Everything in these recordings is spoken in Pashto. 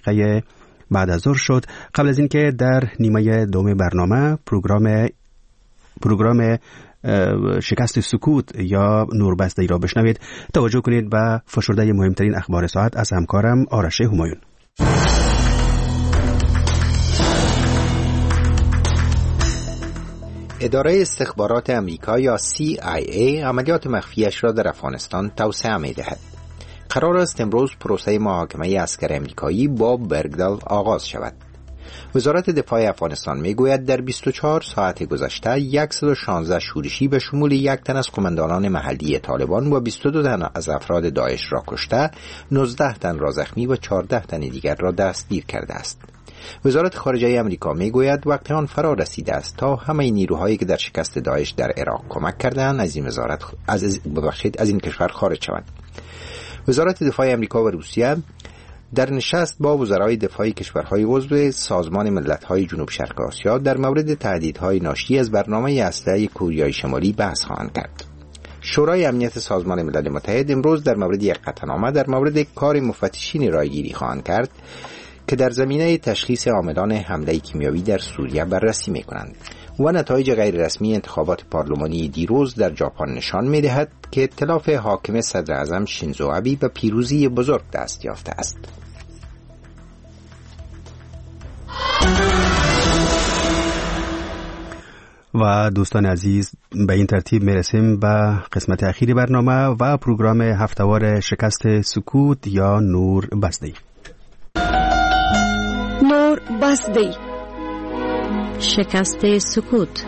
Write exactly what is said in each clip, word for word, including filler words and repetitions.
دقیقه بعد از ظهر شد. قبل از اینکه در نیمه دوم برنامه پروگرام پروگرام شکست سکوت یا نوربسته ای را بشنوید، توجه کنید به فشرده مهمترین اخبار ساعت از همکارم آرش همایون. اداره استخبارات امریکا یا سی آی ای عملیات مخفیش را در افغانستان توسعه می‌دهد. قرار است امروز پروسه محاکمه عسکر امریکایی باب برگدال آغاز شود. وزارت دفاع افغانستان میگوید در بیست و چهار ساعت گذشته صد و شانزده شورشی به شمول یک تن از قماندانان محلی طالبان و بیست و دو تن از افراد داعش را کشته، نوزده تن را زخمی و چهارده تن دیگر را دستگیر کرده است. وزارت خارجه آمریکا میگوید وقت آن فرا رسیده است تا همه نیروهایی که در شکست داعش در عراق کمک کردند از این وزارت از ببخشید از این کشور خارج شوند. وزارت دفاع آمریکا و روسیه در نشست با وزرای دفاع کشورهای عضو سازمان ملت‌های جنوب شرق آسیا در مورد تهدیدهای ناشی از برنامه اسلحه کوریای شمالی بحث خواهند کرد. شورای امنیت سازمان ملل متحد امروز در مورد یک قطعنامه در مورد کار مفتشین رایگیری خواهند کرد که در زمینه تشخیص عاملان حمله کیمیایی در سوریه بررسی می‌کنند. و نتایج غیر رسمی انتخابات پارلمانی دیروز در ژاپن نشان می‌دهد که ائتلاف حاکم صدر اعظم شینزو آبی به پیروزی بزرگ دست یافته است. و دوستان عزیز، به این ترتیب میرسیم به قسمت اخیری برنامه و پروگرام هفته‌وار شکست سکوت یا نور بسته. نور بسته، شکست سکوت.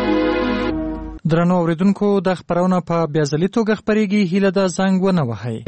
درنو اوریدونکو، د خبرونه په بیازلي توګه خبرېږي. هیله ده زنګ ونه وهئ.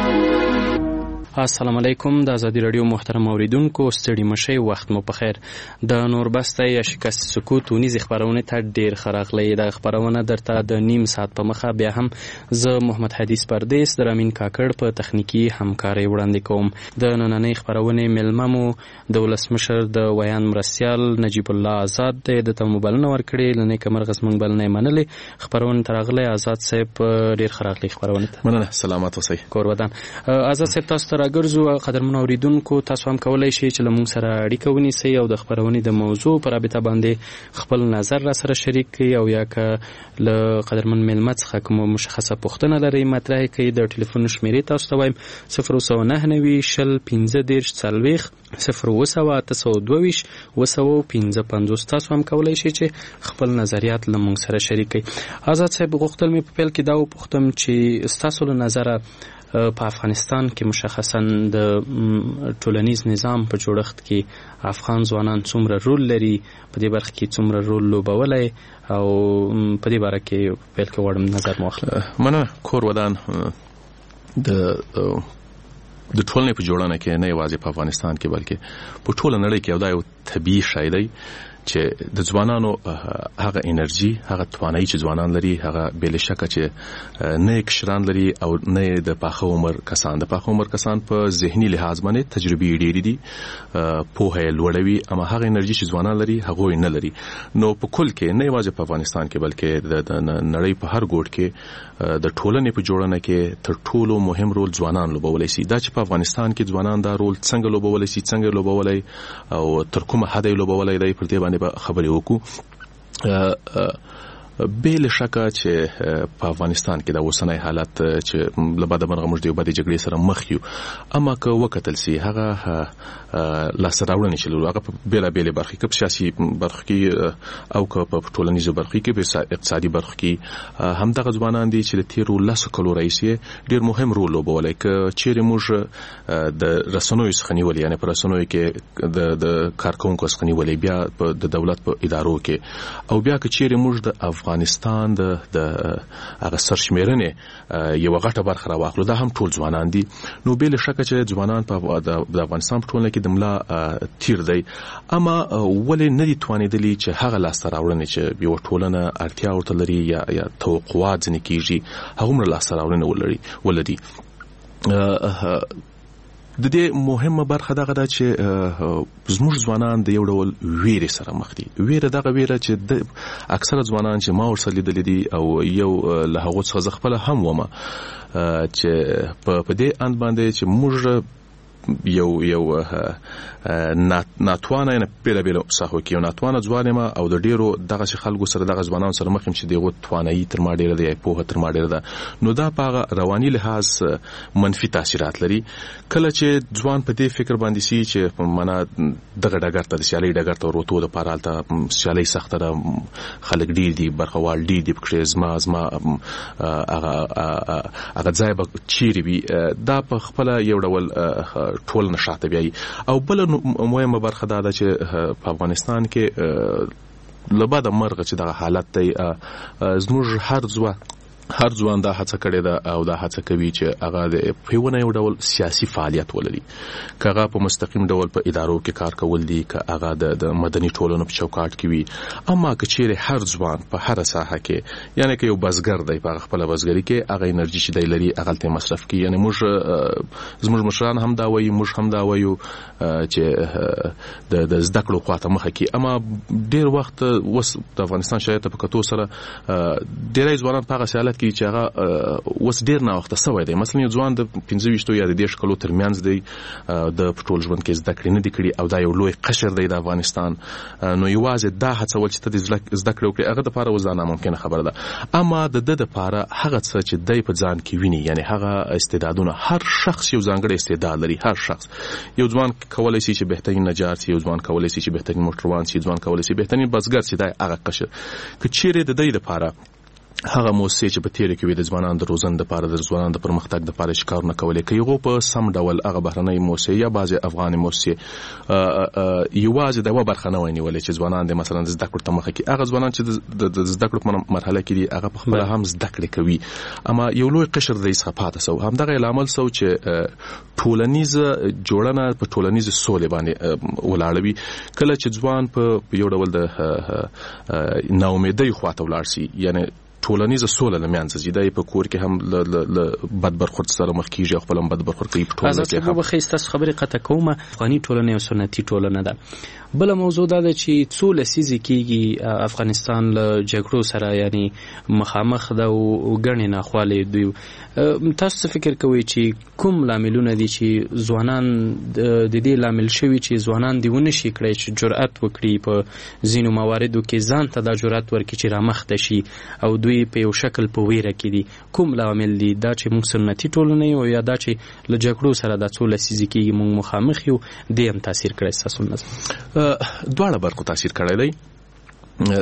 السلام علیکم. د ازادي رادیو محترم اوریدونکو، ستړي مشئ، وخت مو په خیر. د نوربسته یا شکست سکوت ونیز خبرونه ته ډیر خراغلی. د خبرونه درته د نیم ساعت په مخه بیا هم زه محمد حدیث پردیس در امین کاکړ په تخنیکی همکاري وړاندې کوم. د نننۍ خبرونه ملممو د ولسمشر د ویان مرستیال نجیب الله آزاد د تموبلنه ورکړي لنه کمر غسمن بلنه منلې خبرونه ترغله. آزاد صاحب ډیر خراغلی خبرونه ته مننه. سلامات اوسئ. کور ودان. آزاد صاحب تاسو ګرځو قدرمن اوریدونکو، تاسو هم کولای شئ چې لمون سره اړیکه ونیسئ او د خبرونې د موضوع پر رابطه باندې خپل نظر را سره شریک کړئ او یا که له قدرمن ملمت څخه کوم مشخصه پوښتنه لرئ مطرح کړئ. د ټلیفون شمیرې تاسو ته وایم صفر سو نه نوي شل پنځه دېرش څلوېښت صفر اوه سوه اته سوه دوه ویشت اوه سوه پنځه پنځوس. تاسو هم کولای شئ چې خپل نظریات له موږ سره شریک کړئ. آزاد صاحب، غوښتل مې په پیل کې دا وپوښتم چې ستاسو له نظره په افغانستان کې مشخصا د ټولنیز نظام په جوړښت کې افغان ځوانان څومره رول لري، په دې برخه کې څومره رول لوبولی او په دې باره کې پیل کې غواړم نظر مو واخلم. مننه. کور ودان د د ټولنې په جوړونه کې نه یوازې په افغانستان کې بلکې په ټوله نړۍ کې یو دا یو طبیعي شی دی چې د ځوانانو هغه انرژي، هغه توانایي چې ځوانان لري، هغه بل شکه چې نه کشران لري او نه د پاخه عمر کسان. د پاخه عمر کسان په ذهني لحاظ باندې تجربې ډېرې دي، پوهه لوړوي، اما هغه انرژي چې ځوانان لري هغه نه لري. نو په کل کې نه یوازې په افغانستان کې بلکې د نړۍ په هر ګوټ کې د ټولنې په جوړونه کې تر ټولو مهم رول ځوانان لوبولی شي. دا چې په افغانستان کې ځوانان دا رول څنګه لوبولی شي، څنګه لوبولی او تر کومه حد لوبولی دی، پر دې باندې خبرې وکړو. بل شکه چې په افغانستان کې د اوسنۍ حالت چې لبا د مرغه موږ د یو بدې جګړې سره مخ یو، اما که وکتل سي هغه لاسته راوړنې چې لرو هغه په بیلابېلې برخې کې، په سیاسي برخه کې او که په ټولنیزو برخې کې، په اقتصادي برخه کې همدغه ځوانان دي چې د تیرو لسو کلو راهیسې ډېر مهم رول لوبولی. که چیرې موږ د رسنیو څخه نیولې، یعنې په رسنیو کې د د کارکوونکو څخه نیولې، بیا د دولت په ادارو کې، او بیا که چیرې موږ د افغانستان د د هغه سرشمیرنې یو غټه برخه راواخلو، دا هم ټول ځوانان دي. نو بل شکه چې ځوانان په د افغانستان په ټولنه کې د ملا تیر دی، اما ولې نه دي توانېدلي چې هغه لاسته راوړنې چې یو ټولنه اړتیا ورته لري یا یا توقعات ځینې کېږي هغومره لاسته راوړنې ولري ولدي. د دې مهمه برخه دغه ده چې زموږ ځوانان د یو ډول ویرې سره مخ دي. ویره دغه ویره چې د اکثره ځوانان چې ما ورسره لیدلي دي او یو له هغو څخه زه خپله هم ومه چې په دې اند باندې چې موږ یو یو ناتوانه نه پیله بیل ساحو کې یو ناتوانه ځوان ما او د ډیرو دغه خلکو سره دغه ځوانان سره مخ هم چې دغه توانایي تر ما ډیره دی په هتر ما ډیره ده نو دا په رواني لحاظ منفي تاثیرات لري کله چې ځوان په دې فکر باندې سي چې معنا دغه ډګر ته د سیالي ډګر ته ورته د پارالته سیالي سخت ده خلک ډیر دي برخوال ډیر دي پکې زما زما هغه هغه ځای به چیرې وي دا په خپل یو ډول ټول نشاته بي او بل مهمه برخه دا ده چې په افغانستان کې لبا د مرغه چې دغه حالت دی زموږ هر ځوان هر ځوان دا هڅه کړې ده او دا هڅه کوي چې هغه د پیونه یو ډول سیاسي فعالیت ولري کغه په مستقیم ډول په ادارو کې کار کول دي ک هغه د مدني ټولنو په چوکاټ کې وي اما که چیرې هر ځوان په هر ساحه کې یعنی که یو بزګر دی په خپل بزګری کې هغه انرژي چې دی لري هغه ته مصرف کوي یعنی موږ زموږ مشران هم دا وایي موږ هم دا وایو چې د د زده کړو خواته مخه کې اما ډیر وخت وس د افغانستان شایته په کتو سره ډیرای ځوانان په هغه کې چې هغه وس ډیر نه وخت سوي دی مثلا یو ځوان د پنځه ویشت یا د دیش کلو ترمنځ دی د پټول ژوند کې زده کړې نه دي کړې او دا یو لوی قشر دی د افغانستان نو یوازې دا هڅول چې د زده کړو کې هغه د لپاره وزانه ممکنه خبره ده اما د د لپاره هغه څه چې دای په ځان کې ویني یعنی هغه استعدادونه هر شخص یو ځانګړی استعداد لري هر شخص یو ځوان کولای شي چې بهترین نجار شي یو ځوان کولای شي چې بهترین موټروان شي ځوان کولای شي بهترین بزګر شي دا هغه قشر که چیرې د دې لپاره هغه موسسې چې په تیر کې وي د ځوانانو د روزن د لپاره د ځوانانو د پرمختګ د لپاره شکار نه کولای کوي په سم ډول هغه بهرنۍ موسسې یا بعضي افغاني موسسې یوازې د و برخه نه ونیول چې ځوانان د مثلا د زده کړو ته مخه کې هغه ځوانان چې د زده کړو په مرحله کې دي هغه په خپل هم زده کړې کوي اما یو لوی قشر د اسقاطات سو هم دغه عامل سو چې ټولنیز جوړنه په ټولنیز سولې باندې ولاړوي کله چې ځوان په یو ډول د ناامیدۍ خواته ولاړ شي یعنی ټولنیزه سوله لمنځه زیاده په کور کې هم ل بد برخورد سره مخ کیږي خپل بد برخورد کوي په ټولنه کې هم خو خسته خبره قطه کومه افغاني ټولنه او سنتي ټولنه ده بل موضوع دا ده چې څو لسیزې کېږي افغانستان له جګړو سره یعنی مخامخ ده او ګڼې ناخوالې دوی تاسو فکر کوئ چې کوم لاملونه دي چې ځوانان د دې لامل شوي چې ځوانان دی ونه شي کړی چې جرأت وکړي په ځینو مواردو کې ځان ته دا جرأت ورکړي چې رامخته شي او دوی په یو شکل په ویره کې دي کوم لامل دي دا چې موږ سنتي ټولنه یو یا دا چې له جګړو سره د څو لسیزې کېږي موږ مخامخ یو دې هم تاثیر کړی ستاسو نظر دواړه برخو تاثیر کړی دی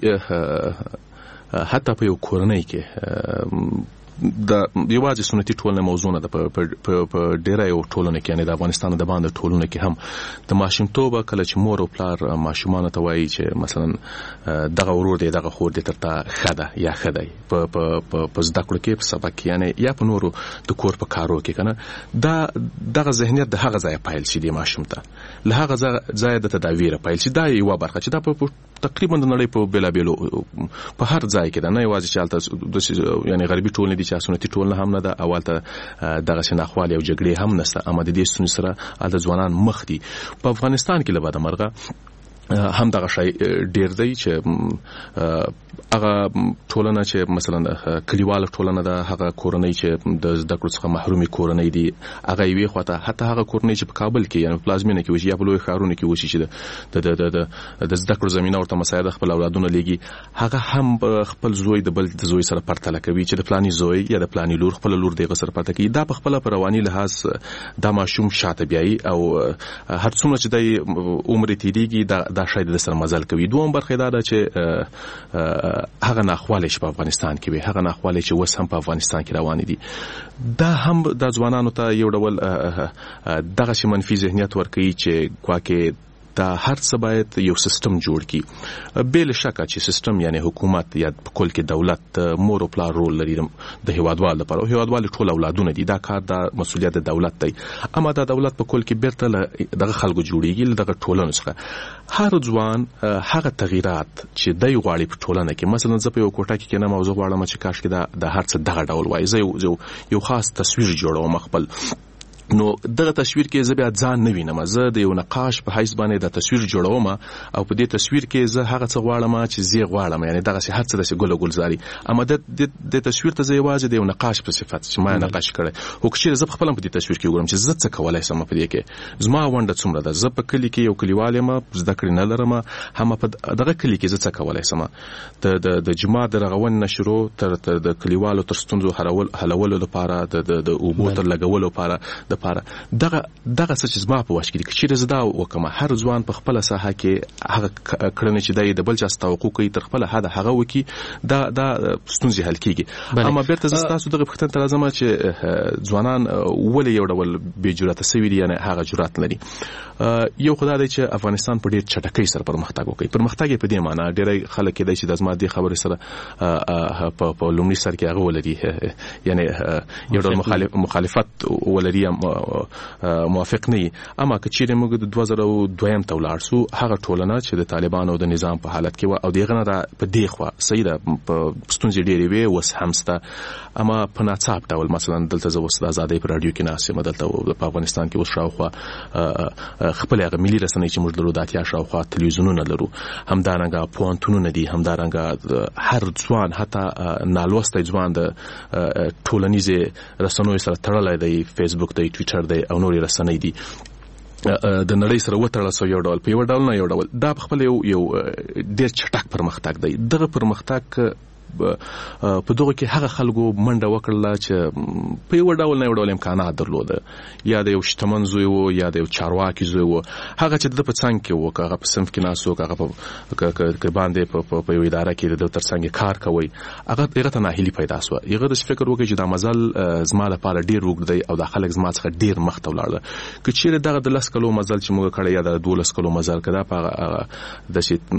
ګورئ حتی په یو کورنۍ کې د یوازې سنتي ټولنه موضوع نه ده په ډیره یو ټولنه کې یعنی د افغانستان د باندې ټولنه کې هم د ماشومتوب کله چې مور او پلار ماشومان ته وایي چې مثلا دغه ورور دی دغه خور دی ترته خده یا خده په په زده کړو کې په سبق یعنی یا په نورو د کور په کارو کې کنه دا دغه ذهنیت د هغه ځای پایل شي د ماشوم ته له هغه ځای د تداویر پایل شي دا یو برخه چې دا په تقریبا د نړۍ په بیلا بیلو په هر ځای کې دا نه یوازې چې حالت یعنی غربي ټولنه دي چې سنتي ټولنه هم نه ده اولته دغه شناخوالي او جګړې هم نشته اما د دې سن سره د ځوانان مخ دي په افغانستان کې لبا د مرغه هم دغه شی ډیر دی چې هغه ټولنه چې مثلا کلیواله ټولنه ده هغه کورنۍ چې د زده کړو څخه محرومي کورنۍ دي هغه وی خواته حتی هغه کورنۍ چې په کابل کې یعنی پلازمینه کې وشي یا په لوی ښارونو کې وشي چې د د د د زده کړو زمينه ورته مساعده خپل اولادونه لګي هغه هم خپل زوی د بل د زوی سره پرتله کوي چې د پلاني زوی یا د پلاني لور خپل لور دغه سره پرتله کوي دا په خپل پرواني لحاظ د ماشوم شاته بیاي او هر څومره چې د عمر تیریږي دا دا شاید د سر مزل کوي دوم برخه دا ده چې هغه ناخواله چې په افغانستان کې وي هغه ناخواله چې وس هم په افغانستان کې روان دي دا هم د ځوانانو ته یو ډول دغه شي منفي ذهنیت ورکوي چې کواکه دا هر څه باید یو سیستم جوړ کی بل شکه چې سیستم یعنی حکومت یا په کل کې دولت مور او پلار رول لري د هیوادوال لپاره او هیوادوال ټول اولادونه دي دا کار د مسولیت د دولت دی اما دا دولت په کل کې بیرته دغه خلکو جوړیږي دغه ټولنه څخه هر ځوان هغه تغیرات چې دای غواړي په ټولنه کې مثلا زه په یو کوټه کې نه موضوع غواړم چې کاش کې دا د هر څه دغه ډول وای زه یو یو خاص تصویر جوړوم خپل نو دغه تصویر کې زه بیا ځان نه وینم، زه د یو نقاش په حیث باندې د تصویر جوړوم او په دې تصویر کې زه هغه څه غواړم چې زه غواړم، یعنی دغه څه هر څه د ګل ګلزاري، اما د د تصویر ته زه یوازې د یو نقاش په صفت چې ما نقاش کړی او چې زه خپل په دې تصویر کې وګورم چې زه څه کولای شم په دې کې، زما ونده څومره ده، زه په کلی کې یو کلیوال یم، زده کړې نه لرم، هم په دغه کلی کې زه څه کولای شم، د د جماعت د رغون نشرو تر د کلیوالو تر ستونزو حلولو لپاره د اوبو تر لګولو لپاره د لپاره دغه دغه څه چې زما په واش کې چې زدا وکم هر ځوان په خپل ساحه کې هغه کړنې چې د بل چا توقع کوي تر خپل حد هغه وکي دا دا ستونزې حل کیږي. اما بیرته زه تاسو دغه پختن تر ازمه چې ځوانان ولې یو ډول بې جرأت سوي دي، یعنی هغه جرأت لري. یو خدای دی چې افغانستان په ډېر چټکۍ سره پرمختګ وکړي، پرمختګ په دې معنی ډېر خلک دی چې د ازما دي خبرې سره په لومړي سر کې هغه ولري، یعنی یو ډول مخالفت ولري، موافق نه، اما که چیرې موږ د دوه زره دوه ته ولاړ سو هغه ټولنه چې د طالبانو د نظام په حالت کې و او دغه نه په دی خو صحیح ده په ستونزې ډېرې وي وس همسته، اما په ناڅاپ ډول مثلا دلته زه وس د ازادۍ پر رادیو کې ناسم دلته په افغانستان کې وس شاوخوا خپل هغه ملي رسنۍ چې موږ لرو د اتیا شاوخوا تلویزیونونه لرو، همدارنګه پوهنتونونه دي، همدارنګه هر ځوان حتی نالوستی ځوان د ټولنیزې رسنیو سره تړلی دی، فیسبوک دی، ټویټر دی او نورې رسنۍ دي، د نړۍ سره وتړل سو یو ډول په یو ډول نه یو ډول دا په خپل یو یو ډېر چټک پرمختګ دی. دغه پرمختګ په دغه کې هغه خلکو منډه وکړه چې په یو ډول نه یو ډول امکانات درلوده، یا د یو شتمن زوی وو یا د یو چارواکي زوی وو، هغه چې د په څنګ کې وو، هغه په صنف کې ناسو، هغه په باندې په یو اداره کې د تر څنګ کار کوي، هغه هغه ته ناهیلي پیدا شو، هغه د فکر وکړي چې دا مزل زما لپاره ډیر وګړي دی او د خلک زما څخه ډیر مخ ته ولاړل، که چیرې دغه د لاس کلو مزل چې موږ کړی یا د دولس کلو مزل کړه په د شي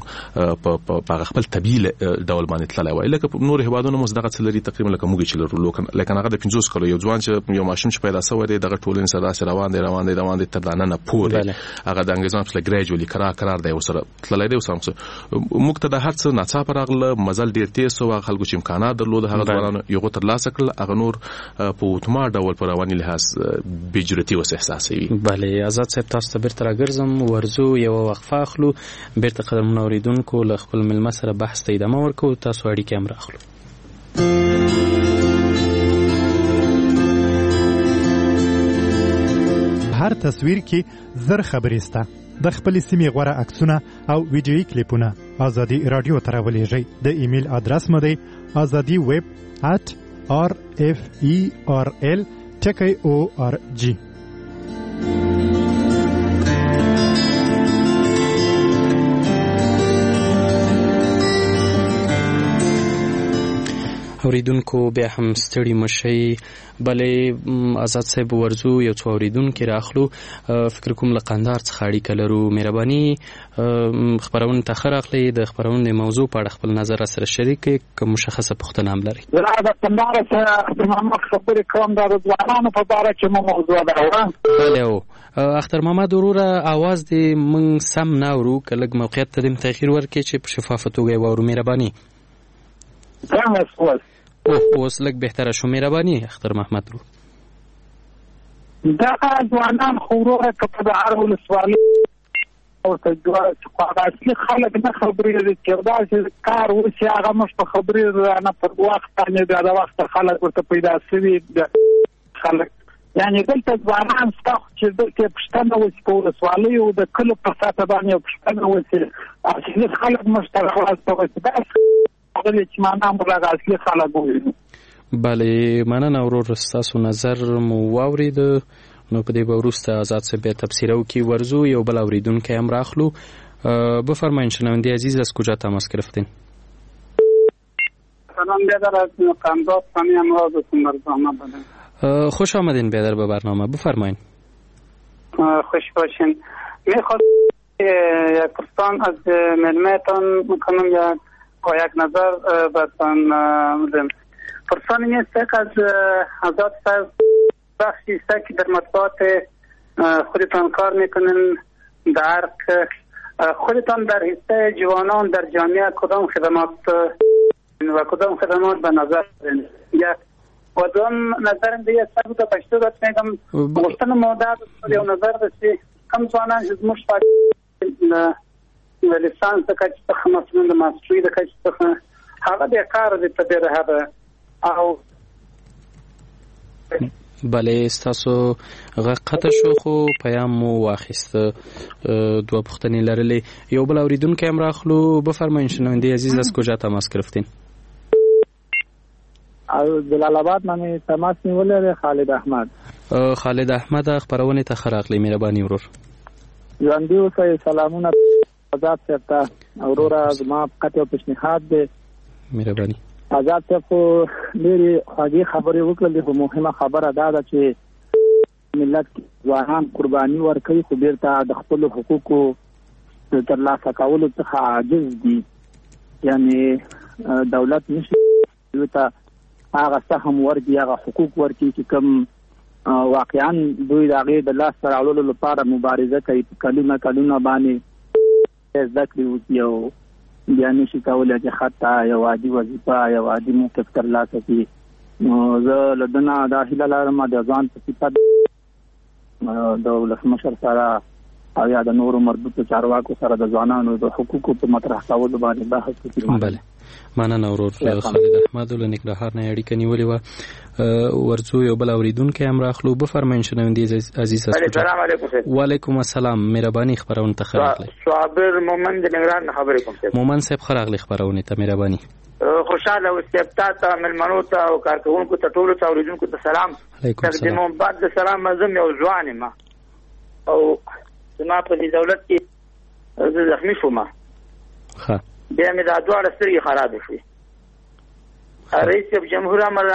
په خپل طبيعي ډول باندې تللی وای، لکه نور هیوادونو مو دغه څلري تقریبا لکه موږ چې لرو، لکه هغه د پنځوس کلو یو ځوان چې یو ماشوم چې پیدا شوی دی دغه ټولنې سره روان دی روان دی روان دی تر دانه نه پورې، هغه د انګریزانو په ګریجوالي قرار قرار دی وسره تللی دی وسره موږ ته د هر څه ناڅاپه راغله، مزل ډیر تیز او خلکو چې امکانات درلود هغه ځوانانو یو تر لاسه کړل، هغه نور په اتومات ډول پر رواني لحاظ بجرتي وس احساسوي. بله آزاد صاحب تاسو ته بیرته راګرځم، ورزو یو وقفه اخلو، بیرته قدرمن اوریدونکو له خپل ملمه سره بحث ته ادامه ورکو، تاسو اړیکې هم راخلو. هر تصویر کې زر خبرې سته، د خپل سیمې غوړه عکسونه او ویډیویي کلیپونه ازادي رادیو ته راولېږئ. د ایمیل ادرس مو دی ازادي ویب at r f e r l ټکی او ار جی. اوریدونکو بیا هم ستړي مشي، بلې آزاد صاحب ورزو یو څو اوریدونکو راخلو، فکر کوم له قندهار څخه اړیکه لرو، مهرباني خبرونه ته خراخلي د خبرونه موضوع په اړه خپل نظر سره شریک کړئ، کوم مشخصه پوښتنه هم لري. زه د قندهار څخه محمد خبرې کوم د ځوانانو په اړه چې مو موضوع ده. بله او اختر محمد وروره اواز دې موږ سم نه اورو، که لږ موقعیت ته دې تغییر ورکړي چې په شفافه توګه واورو، مهرباني. څنګه اوه اوس لږ بهتره شو، مهرباني اختر محمد رو. دا ځوانان خو وروره که په هر ولسوالۍ او که اصلي خلک نه خبرېږي چې دا چې کار وشي هغه موږ په خبرېږو نه په وخت باندې بیا د وخته خلک ورته پیدا شوي خلک، یعنې دلته ځوانان شته چې دلته پوښتنه وشي په ولسوالیو د کلو په سطحه باندې پوښتنه وشي، اصلي خلک موږ ته راواستوي چې معنا موږ هغه اصلي خلک ووینو. بله مننه ورور، ستاسو نظر مو واورید، نو په دې به وروسته آزاد صاحب بیا تبصره وکړي. ورزو یو بل اوریدونکی هم راخلو، بفرمایید شنونده عزیز از کجا تماس گرفتین؟ سلام بیادر، از قندهار ثانی امراض هستم برنامه بدن. خوش آمدین بیادر به برنامه، بفرمایید. خوش باشین. میخواد یک پرسان از ملمتان میکنم یا یک نظر بتان بدم. پرسان این است که از آزاد صاحب بخشی است که در مطبوعات خودتان کار میکنن، در خودتان در حصه جوانان در جامعه کدام خدمات و کدام خدمات به نظر دارین؟ یک و دوم نظر دې تاسو ته پښتو د کوم غوښتنه موضوع یو نظر د کوم ځوانان چې زموږ په د لیسانس د کچ څخه مثلا د ماستري د کچ څخه هغه د کار د تدبیر هغه او بله ستاسو غقطه شو خو پیام مو واخیست دو پختنی لرلې یو بل اوریدونکو هم راخلو بفرمایید شنونده عزیز از کجا تماس گرفتین؟ از جلال آباد من تماس نیوله خالد احمد. خالد احمد خبرونه ته خراغلی مهرباني ورور. ژوندي اوسئ سلامونه آزاد صاحب ته اورورا زما فقط یو پیشنهاد دی مهرباني. آزاد صاحب خو ډېرې خوږې خبرې وکړلې خو مهمه خبره دا ده چې ملت ځوانان قرباني ورکوي خو بیرته د خپلو حقوقو د ترلاسه کولو څخه عاجز دي. یعنې دولت نشي دوی ته هغه سهم ورکړي هغه حقوق ورکړي چې کوم واقعا دوی د هغې د لاسته راوړلو لپاره مبارزه کوي په کلونه کلونه باندې زده کړې وکړي او بیا نشي کولی چې حتی یو عادي وظیفه یو عادي موقف ترلاسه کړي. نو زه له ده نه دا هیله لرم د ځوان په صفت د ولسمشر سره او یا د نورو مربوطو چارواکو سره د ځوانانو د حقوقو په مطرح کولو باندې بحث وکړي. بله مننه ورور خالد احمد له ننګرهار نه اړیکه نیولې وه. ورځو یو بل اورېدونکی هم راخلو بفرمایئ شنونده عزیز. السلام علیکم. وعلیکم السلام. مهرباني خبرونه ته ښه راغلی. صابر مومن د ننګرهار نه خبرې کوم. مومن صاحب ښه راغلی خبرونه ته مهرباني. خوشاله اوسئ. تاسو ملمنو ته او کارکوونکو ته ټولو ته اوریدونکو ته سلام. علیکم السلام. تقدیم بعد د سلام مزم یو ځوان ما او زما په دې دولت کې زه زخمی شوم. ښه. بیا مې دا دواړه سترګې خراب شوې. رئیس جمهور امر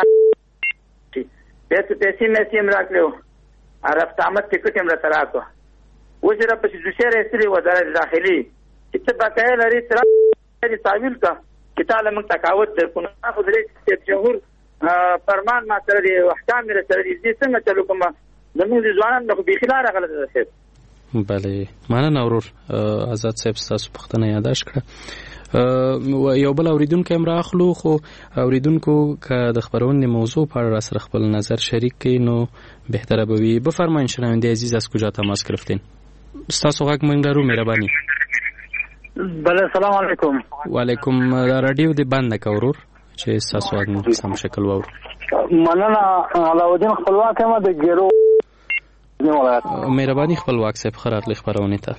بیا څه پیسې مې سیم راکړو. رفت آمد ټکټ یې راته راکړو. اوس یې راپسې دوسیه راایستلې وه وزارت داخلي چې ته بقایه لرې ته را تعویل کړه چې تا له موږ تقاوت درکړو. خو د رئیس جمهور فرمان ما سره دی احکام مې راسره دي زه څنګه چلو کوم زموږ د ځوانانو نه خو بیخي لاره غلطه ده صاحب. بله مننه ورور آزاد صاحب ستاسو پوښتنه یاداش کړه. یو بل اوریدونکی هم راخلو خو اوریدونکو که د خبرونې موضوع په اړه راسره خپل نظر شریک کړي نو بهتره به وي. بفرمایئ شنونده عزیز از کجا تماس گرفتین؟ ستاسو غږ موږ لرو مهرباني. بله سلام علیکم. وعلیکم. رادیو دې بنده که ورور چې ستاسو غږ مو سم شکل واورو. مننه علاودین خپلواک یم د ګیرو مهرباني خپلواک صاحب ښه راغلی خپرونې ته.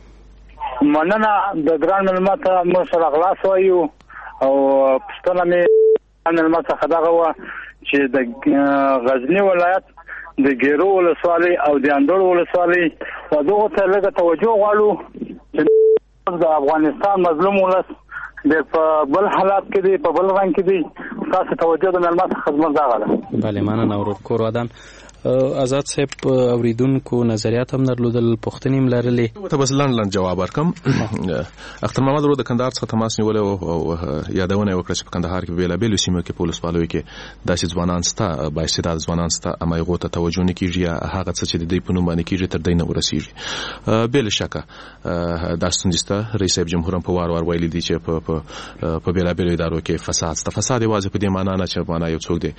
مننه د ګران مېلمه ته موږ سره خلاص وایو او پوښتنه مې ګران مېلمه څخه دغه وه چې د غزني ولایت د ګیرو ولسوالۍ او د اندړ ولسوالۍ و دغو ته لږه توجه غواړو چې د افغانستان مظلوم ولس د په بل حالات کې دی په بل رنګ کې دی. تاسو توجه د مېلمه څخه زموږ دغه ده. بله مننه ورور کور ودان. آزاد صاحب اوریدونکو نظریات هم درلودل پوښتنې هم لرلې. ته بس لنډ لنډ جواب ورکم. اختر محمد ورور د کندهار څخه تماس نیولی او یادونه یې وکړه چې په کندهار کې په بېلابېلو سیمو کې په ولسوالیو کې داسې ځوانان شته بااستعداده ځوانان شته اما هغو ته توجه نه کېږي یا هغه څه چې د دوی په نوم باندې کېږي تر دوی نه ورسېږي. بې له شکه دا ستونزې شته. رئیس صاحب جمهور هم په وار وار ویلي دي چې په بېلابېلو ادارو کې فساد شته. فساد یوازې په دې معنا نه چې معنا یو څوک دی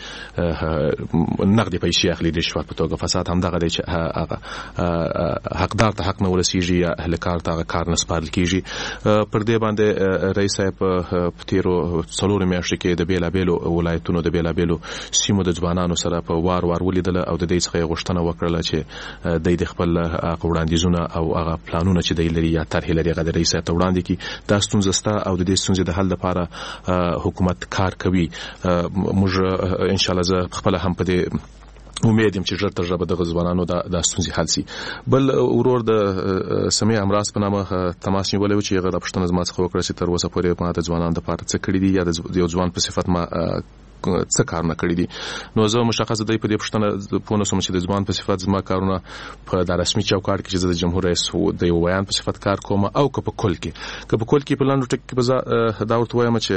نقدې پیسې اخلي د رشوت په توګه. فساد هم دغه دی چې هغه حقدار ته حق نه ورسیږي یا اهل کار ته هغه کار نه سپارل کېږي. پر دې باندې رئیس صاحب په تېرو څلورو میاشتو کې د بېلابېلو ولایتونو د بېلابېلو سیمو د ځوانانو سره په وار وار ولیدله او د دې څخه یې غوښتنه وکړله چې دوی د خپل هغه وړاندیزونه او هغه پلانونه چې دوی لري یا طرحې لري هغه د رئیس صاحب ته وړاندې کړي. دا ستونزه شته او د دې ستونزې د حل لپاره حکومت کار کوي. موږ انشاءالله زه خپله هم په دې امید یم چې ژر تر ژره به دغه ځوانانو دا ستونزې حل شي. بل ورور د سمیع امراض په نامه تماس نیولی و چې هغه دا پوښتنه زما څخه وکړه چې تر اوسه پورې ما د ځوانانو دپاره څه کړي دي یا د یو ځوان په صفت ما څه کارونه کړي دي. نو زه مشخص دی په دې پوښتنه پوه نه شوم چې د ځوان په صفت زما کارونه په دا رسمي چوکاټ کې چې زه د جمهور رئیس د یو بیان په صفت کار کوم او که په کل کې که په کل کې په لنډو ټکو کې به زه دا ورته وایم چې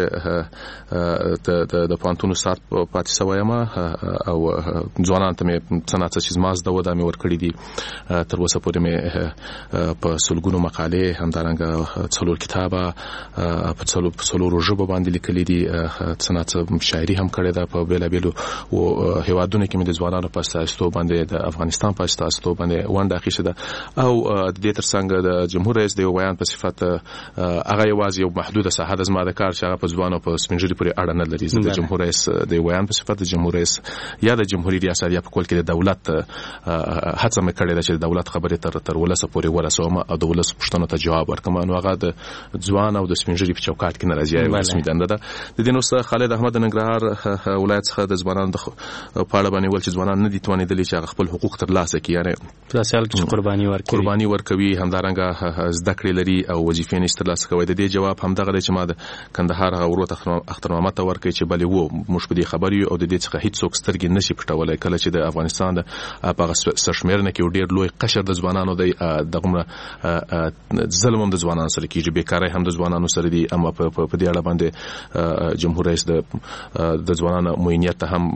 د پوهنتون استاد پاتې شوی یم او ځوانانو ته مې څه نه څه چې زما زده وه دا مې ورکړي دي. تر اوسه پورې مې په سلګونو مقالې همدارنګه څلور کتابه په څلورو ژبو باندې لیکلي دي. څه نه څه شاعري هم کړی دا په بیلابیلو او هیوادونو کې د ځوانانو په استازیتوب باندې د افغانستان په استازیتوب باندې ونډه اخیسته ده او د دې ترڅنګ د جمهور رئیس د بیان په صفت هغه یوازې یو محدوده ساحه د زما د کار چې هغه په ځوانو په سپینږیري پورې اړه نه لري. د جمهور رئیس د بیان په صفت د جمهور رئیس یا د جمهوریت ریاست یا په کول کې د دولت هڅه مې کړې ده چې د دولت خبرې تر تر ولسه پورې ورسوم او د ولس پوښتنو ته جواب ورکړم. نو هغه د ځوان او د سپینږیري په چوکاټ کې نه راځي، یو رسمي دنده ده. د دې نو سره خالد احمد ننګرهار ولایت څخه د ځوانانو د پاړه باندې ول چې ځوانان نه دي توانېدلي چې خپل حقوق ترلاسه کړي، یعنی په سیال کې قرباني ورکوي قرباني ورکوي همدارنګه زده کړې لري او وظیفې نه ترلاسه کوي. د دې جواب همدغه دی چې ما د کندهار غورو اختر محمد ته ورکړي چې بلې وو موږ په دې خبر یو او د دې څخه هیڅ څوک سترګې نشي پټولای کله چې د افغانستان د هغه سرشمېرنه کې ډېر لوی قشر د ځوانانو د دغه ظلم د ځوانانو سره کېږي، بیکارۍ هم د ځوانانو سره دي. اما په دې اړه باندې جمهور رئیس د د ځوانانو معینیت ته هم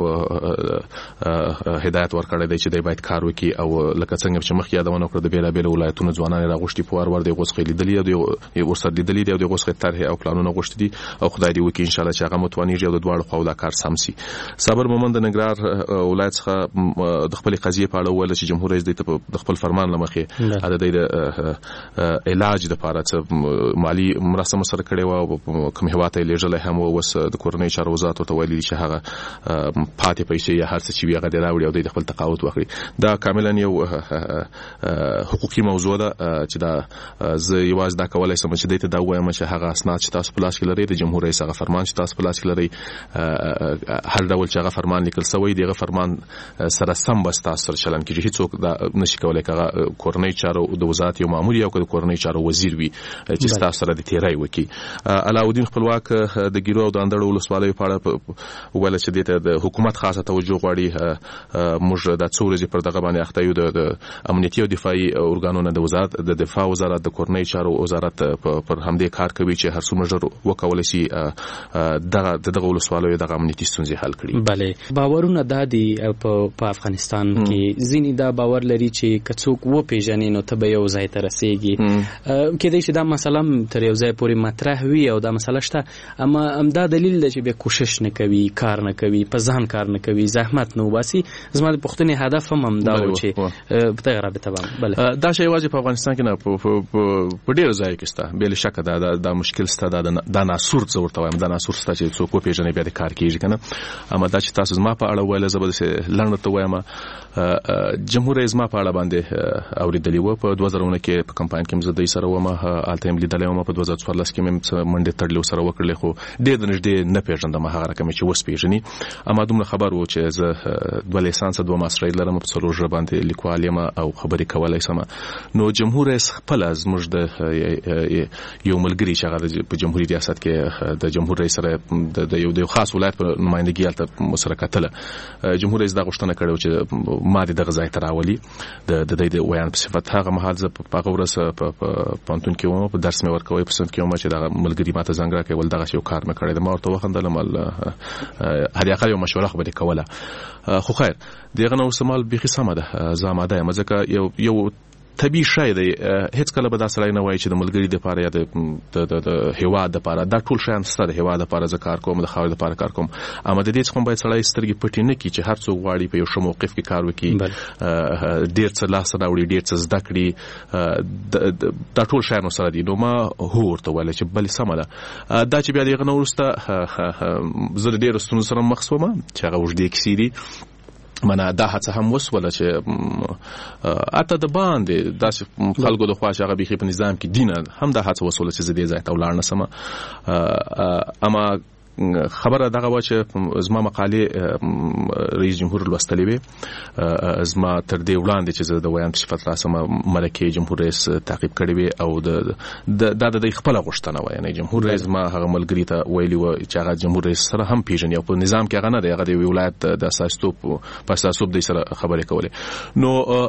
هدایت ورکړی دی چې دوی باید کار وکړي او لکه څنګه چې مخکې یادونه وکړه د بیلابیلو ولایتونو ځوانان راغوښتي په وار ور د غوښخې لیدلې او د ورسره لیدلې دي او د غوښخې طرح او پلانونه غوښتي دي او خدای دې وکړي ان شاء الله چې هغه متوانیږي او د دواړو خواو دا کار سم شي. صابر مومند د ننګرهار ولایت څخه د خپل قضیې په اړه ویل چې جمهور رئیس د خپل فرمان لمخې د د علاج لپاره مالی مرسته سره کړې و کوم هواته لېږل هم وس د کورنۍ چارو وزارت ته ویلي چې هغه پاتې پیسې یا هر څه چې ویغه دی راوړي او د خپل تقاوت وکړي. دا کاملا یو حقوقي موضوع ده چې دا زه یوازې دا کولای سم چې دته دا وایم چې هغه اسناد چې تاسو په لاس کې لري د جمهور رئیس هغه فرمان چې تاسو په لاس کې لري هر ډول چې هغه فرمان لیکل شوی دی هغه فرمان سره سم بس تاسو سره چلن کیږي. هیڅوک دا نشي کولای هغه کورنۍ چارو د وزارت یو مامور یا د کورنۍ چارو وزیر وي چې تاسو سره د تیرای وکي. علاودین خپلواک د ګیرو او د اندړو ولسوالۍ په اړه ویل چې دته د حکومت خاصه توجه غواړي. موږ د څورځي پر دغه باندې اخته یو د امنیتي او دفاعي اورګانونو د وزارت د دفاع وزارت د کورنۍ چارو وزارت پر همدې کار کوي چې هر څومره وکولای شي دغه دغه ولسوالۍ دغه امنیتي ستونزې حل کړي. بله باورونه د دې په افغانستان کې ځینې دا باور لري چې کڅوک و پیژنې نو ته به یو ځای ته رسیږي. کېدای شي دا مسله تر یو ځای پورې مطرح وي او دا مسله شته، اما همدا دلیل دی چې به کوشش نه کوي، کار نه کوي، په ځان کار نه کوي، زحمت نه وباسي. زما د پښتنې هدف هم همدا و چې په دغه رابطه باندې بله دا شی یوازې په افغانستان کې نه په ډېرو ځایو کې شته. بې له شکه دا دا مشکل شته، دا ناسور زه ورته وایم دا ناسور شته چې څوک وپېژني بیا د کار کېږي که نه. اما دا چې تاسو زما په اړه ویله زه به داسې لنډ ورته وایم جمهور رئیس زما په اړه باندې اورېدلي وه په دوه زرهونه کې په کمپاین کې زه دوی سره وم، هلته یم لیدلی وم. په دوه زره څوارلس کې مې منډې تړلې سره وکړلې خو ډېر د نږدې نه پېژندم هغه رقم چې اوس پېژني. اما دومره خبر و چې زه دوه لیسانسه دوه ماسټرۍ لرم په څلور ژبو باندې لیکوال یم او خبرې کولی شم. نو جمهور رئیس خپله زموږ د یو ملګري چې هغه په جمهوري ریاست کې د جمهور رئیس سره د یو د خاص ولایت په نمایندګي هلته سره کتله. جمهور رئیس دا غوښتنه کړې چې ما دې دغه ځای ته راولي د دوی د ویان په صفت. هغه مهال زه په هغه ورځ په پوهنتون کې وم، په درس مې ورکوی په صنف کې وم چې دغه ملګري ما ته زنګ راکړی ول دغه یو کار مې کړی. ما ورته وخندلم هر اقل یو مشوره خو به دې کوله. خو خیر دغه نو سمال بیخي سمه ده، زه آماده یم ځکه یو یو طبیعي شی دی. هیڅ کله به دا سړی نه وایي چې د ملګري دپاره یا د هېواد دپاره دا ټول شیان شته د هېواد دپاره زه کار کوم، د خاورې دپاره کار کوم. اما د دې څخه باید سړی سترګې پټې نه کړي چې هر څوک غواړي په یو ښه موقف کې کار وکړي، ډېر څه لاسته راوړي، ډېر څه زده کړي. دا ټول شیان ورسره دي. نو ما هو ورته ویلی چې بلې سمه ده. دا چې بیا د هغه نه وروسته زه د ډېرو ستونزو سره مخ شوم چې هغه اوږدې کیسې دي. منه دا هڅه هم وسوله چې اته د باندې داسې خلکو د خوا چې هغه بیخي په نظام کې دینه هم دا هڅه وسوله چې زه دې ځای ته ولاړ نه سم. اما خبره دغه و چې زما مقالې رئیس جمهور لوستلې وې. زما تر دې وړاندې چې زه د ویان په صفت راسم ملکه جمهور رئیس تعقیب کړی وې او د دا د خپل غوښتنه و، یعنی جمهور رئیس ما هغه ملګری ته ویلي و چې هغه جمهور رئیس سره هم پیژني او په نظام کې هغه نه دی، هغه د ولایت د اساساتوب په اساسوب د سره خبرې کولې. نو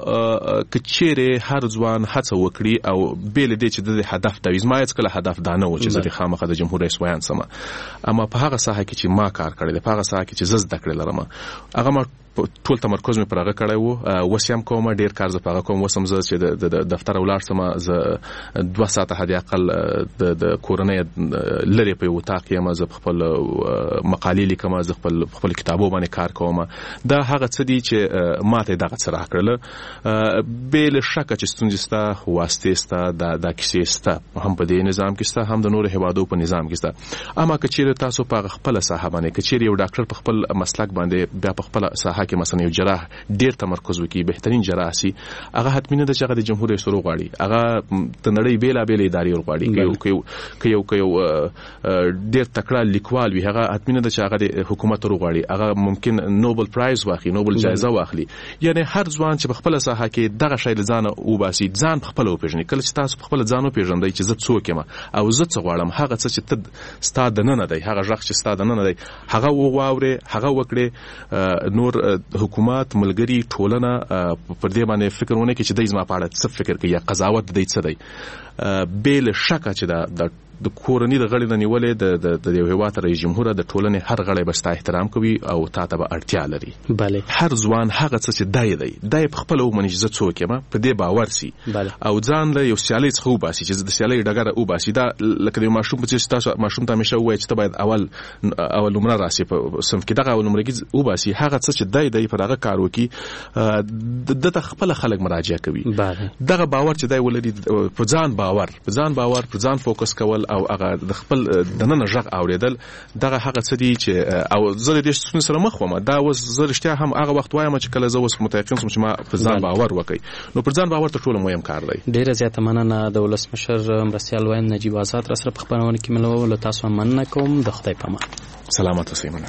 کچېره هر ځوان هڅه وکړي او بیل دې چې د هدف د زما هیڅ کله هدف دا نه و چې زه خامخا د جمهور رئیس ویان سم. اما په هغه ساحه کې چې ما کار کړی دی، په هغه ساحه کې چې زه زده کړې لرم، هغه ما ټول تمرکز مې پر هغه کړی وو. اوس هم کوم ډېر کار زه په هغه کوم. اوس هم زه چې د دفتر ولاړ شم زه دوه ساعته حد اقل د کورنۍ لرې په یو اتاق یم، زه خپل مقالې لیکم، زه خپل خپل کتابو باندې کار کوم. دا هغه څه دي چې ماته دغه څه راکړل. بې له شکه چې ستونزې سته، واسطې سته، دا کیسې سته، هم په دې نظام کې سته، هم د نورو هیوادو په نظام کې سته. اما که چیرې تاسو په خپل ساحه باندې، که چیرې یو ډاکټر په خپل مسلک باندې بیا په خپل ساحه کې مثلا یو جراح ډېر تمرکز وکړي، بهترین جراح سي، هغه حتمی نه ده چې هغه د جمهور رئیس غواړي، هغه د نړۍ بیلابېلې ادارې غواړي. که یو که یو که یو ډېر تکړه لیکوال وي، هغه حتمی نه ده چې هغه د حکومت غواړي، هغه ممکن نوبل پرایز واخلي، نوبل جایزه واخلي. یعنی هر ځوان چې په خپل ساحه کې دغه شی ځان وباسي، ځان خپل وپېژني. کله چې تاسو خپل ځان وپېژنئ چې زه څوک یم او زه څه غواړم، هغه څه چې ته ستا دننه دی، هغه غږ چې ستا دننه دی، هغه وواورې، هغه وکړې. نور حکومت، ملګري، ټولنه پر دې باندې فکر ونه کړي چې دی زما په اړه څه فکر کوي یا قضاوت دی څه دی. بې له شکه چې دا د کورنۍ د غړي نه نیولې د یو هیواد رئیس جمهور د ټولنې هر غړی به ستا احترام کوي او تا ته به اړتیا لري. بله، هر ځوان هغه څه چې دی دی دی په خپله ومني چې زه څوک یم، په دې باور سي او ځان له یو سیالۍ څخه وباسي چې د سیالۍ ډګره وباسي. دا لکه د یو ماشوم په څېر چې تاسو ماشوم ته همیشه ووایئ چې ته باید اول اول نمره راسي په صنف کې، دغه اول نمرګي وباسي. هغه څه چې دی دی پر هغه کار وکړي، دته خپله خلک مراجعه کوي. دغه باور چې دی ولري، په ځان باور، په ځان باور، په ځان فوکس کول او هغه د خپل دننه غږ اوریدل، دغه هغه څه دي چې او زه د دې ستونزې سره مخ وم. دا اوس زه رښتیا هم هغه وخت وایم چې کله زه اوس متيقن شوم چې ما په ځان باور وکړي. نو پر ځان باور تر ټولو مهم کار دی. ډېره زیاته مننه د ولسمشر مرستیال ویاند نجیب آزاد را سره په خپرونه کې ملو. له تاسو مننه کوم. د خدای په امان. سلامت اوسئ. مننه.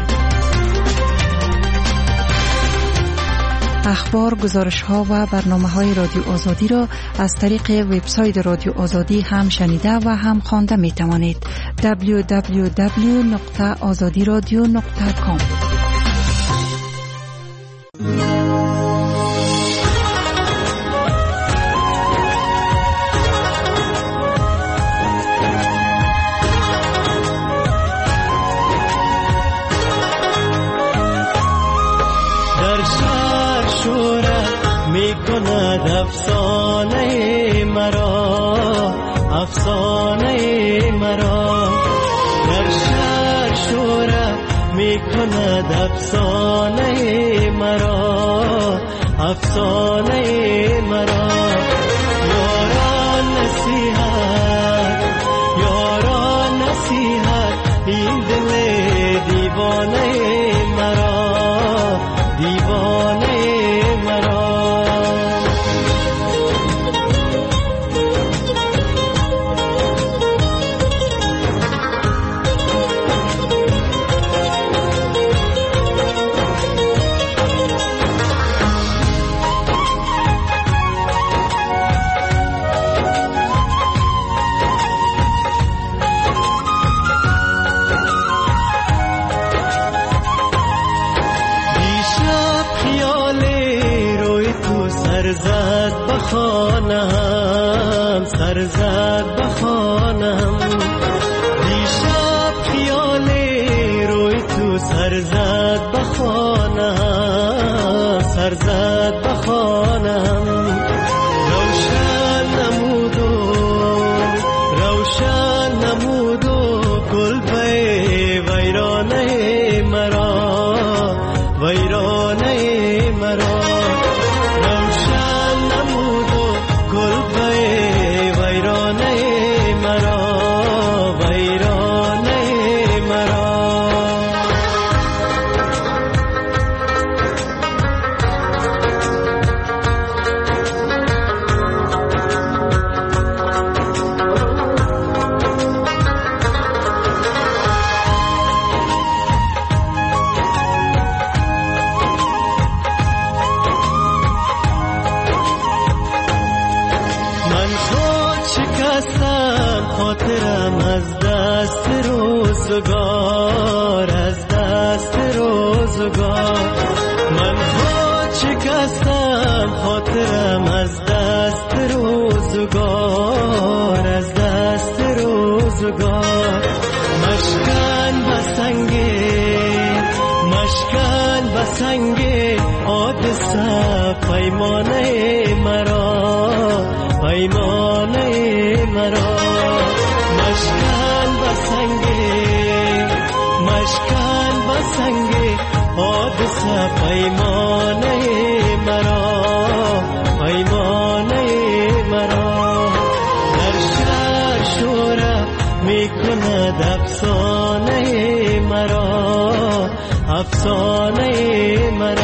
اخبار، گزارش ها و برنامه های رادیو آزادی را از طریق وبسایت رادیو آزادی هم شنیده و هم خوانده می توانید. دبلیو دبلیو دبلیو نقطه آزادی رادیو نقطه کام. میکند افسانه مرا، افسانه مرا در شهر شورا میکند افسانه مرا، افسانه مرا. یاران نصیحت، یاران نصیحت، این دل دیوانه مرا، دیوانه مرا. سرزد بخانم، سرزد بخانم، دیشب خیال روی تو سرزد بخانم، سرزد بخانم. روشن نمودو، روشن نمودو گل به ویرانه مرا، ویرانه مرا. خاطرم از دست روزگار، از دست روزگار. من خود شکستم، خاطرم از دست روزگار، از دست روزگار. مشکن بسنگه، مشکن بسنگ حادثه پیمانه مرا پیمانه مرا مشکن بسنگ مشکن بسنگ حادثه پیمانه مرا پیمانه مرا در شهر شوره میکند افسانه مرا افسانه مرا